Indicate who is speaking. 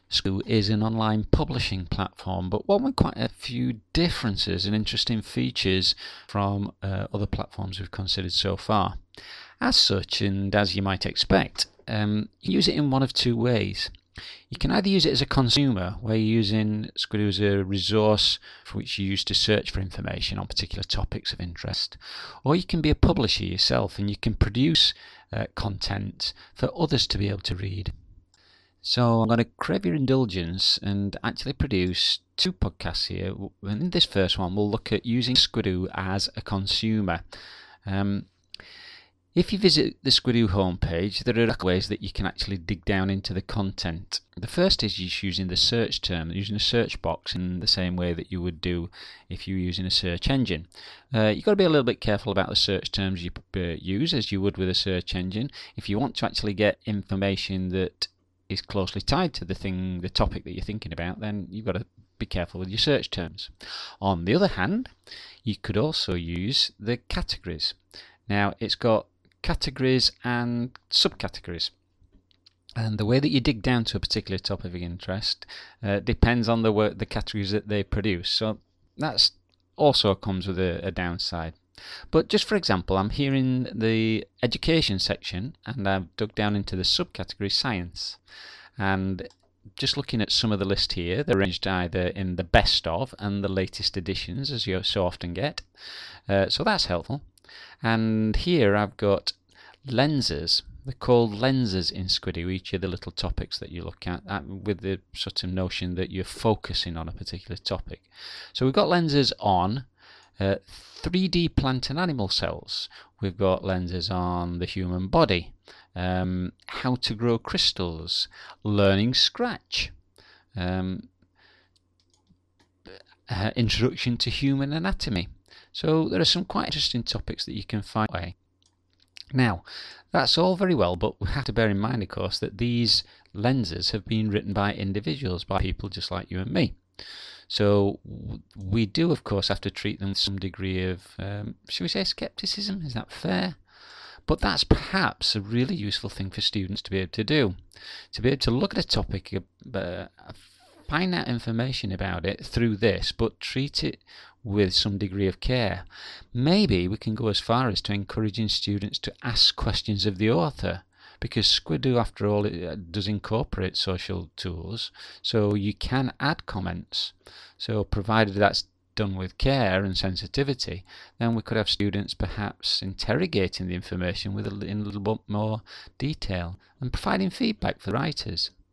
Speaker 1: Squidoo is an online publishing platform, but one with quite a few differences and interesting features from other platforms we've considered so far. As such, and as you might expect, you use it in one of two ways. You can either use it as a consumer, where you're using Squidoo as a resource for which you use to search for information on particular topics of interest, or you can be a publisher yourself and you can produce content for others to be able to read. So I'm going to crave your indulgence and actually produce two podcasts here. And in this first one, we'll look at using Squidoo as a consumer. If you visit the Squidoo homepage, there are ways that you can actually dig down into the content. The first is just using the search term, using a search box in the same way that you would do if you were using a search engine. You've got to be a little bit careful about the search terms you use, as you would with a search engine. If you want to actually get information that is closely tied to the topic that you're thinking about, then you've got to be careful with your search terms. On the other hand, you could also use the categories. Now, it's got categories and subcategories, and the way that you dig down to a particular topic of interest depends on the categories that they produce. So that's also comes with a downside. But just for example, I'm here in the education section and I've dug down into the subcategory science, and just looking at some of the list here, they're arranged either in the best of and the latest editions, as you so often get, so that's helpful. And here I've got lenses. They're called lenses in Squidoo, each of the little topics that you look at with the sort of notion that you're focusing on a particular topic. So we've got lenses on 3D plant and animal cells. We've got lenses on the human body, how to grow crystals, learning Scratch, introduction to human anatomy. So there are some quite interesting topics that you can find away. Now, that's all very well, but we have to bear in mind, of course, that these lenses have been written by individuals, by people just like you and me. So we do, of course, have to treat them with some degree of, shall we say, skepticism? Is that fair? But that's perhaps a really useful thing for students to be able to do. To be able to look at a topic, find out information about it through this, but treat it with some degree of care. Maybe we can go as far as to encouraging students to ask questions of the author, because Squidoo, after all, it does incorporate social tools, so you can add comments. So provided that's done with care and sensitivity, then we could have students perhaps interrogating the information in a little bit more detail and providing feedback for the writers.